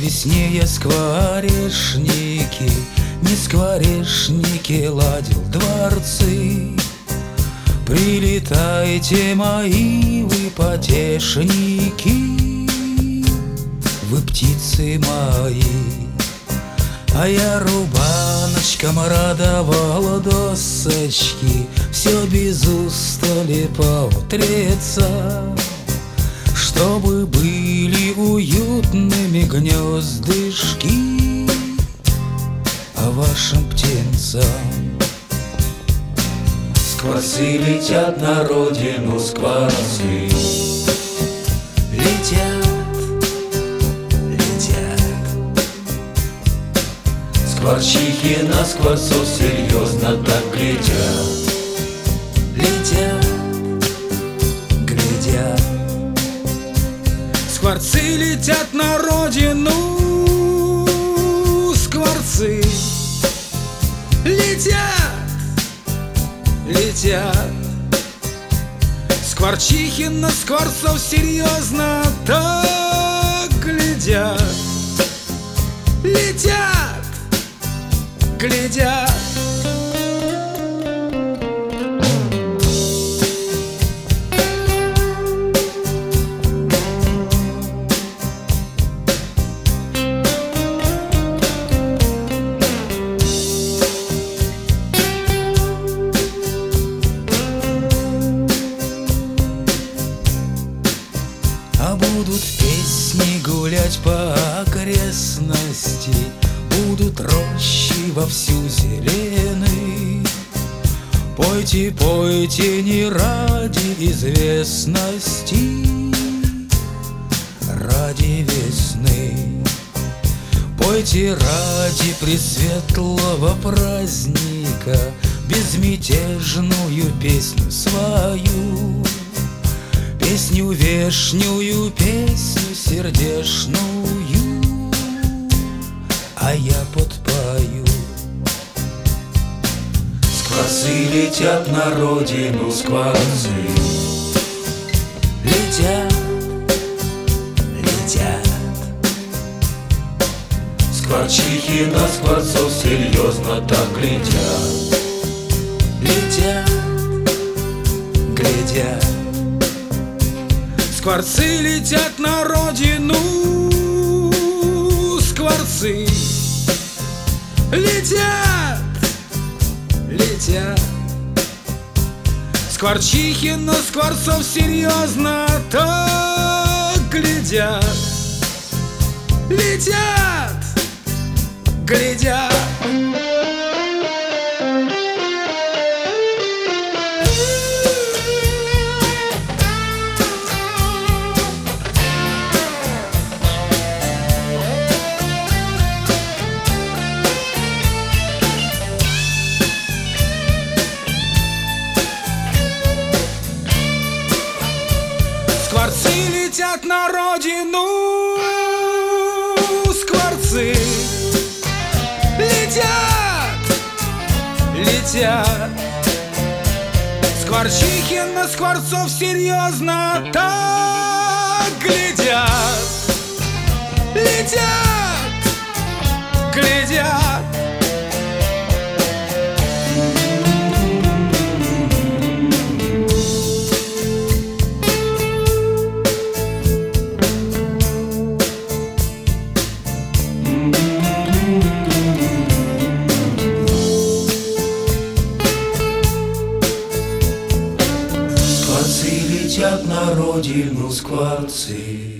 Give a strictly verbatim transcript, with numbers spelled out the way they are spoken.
весне скворечники, не скворечники ладил дворцы. Прилетайте, мои вы потешники, вы птицы мои. А я рубаночком радовала досочки, все без устали поутреться, чтобы были уютными гнездышки а вашим птенцам. Скворцы летят на родину, скворцы Летят, летят. Скворчихи на скворцов серьезно так глядят. Летят, глядят. Скворцы летят на родину, скворцы летят, летят. Скворчихи на скворцов серьезно так глядят. Летят, глядят. А будут песни гулять по окрестности, будут рощи вовсю зелены. Пойте, пойте не ради известности, ради весны. Пойте ради пресветлого праздника безмятежную песню свою, песню вешнюю, песню сердечную, а я подпою. Скворцы летят на родину, скворцы Летят, летят. Скворчихи на скворцов серьезно так глядят. Летят, глядят. Скворцы летят на родину, скворцы летят, летят. Скворчихи на скворцов серьезно так глядят. Летят, глядят. Скворцы летят на родину, скворцы летят, летят. Скворчихи на скворцов серьезно так глядят. Летят, глядят. Скворцы летят на родину, скворцы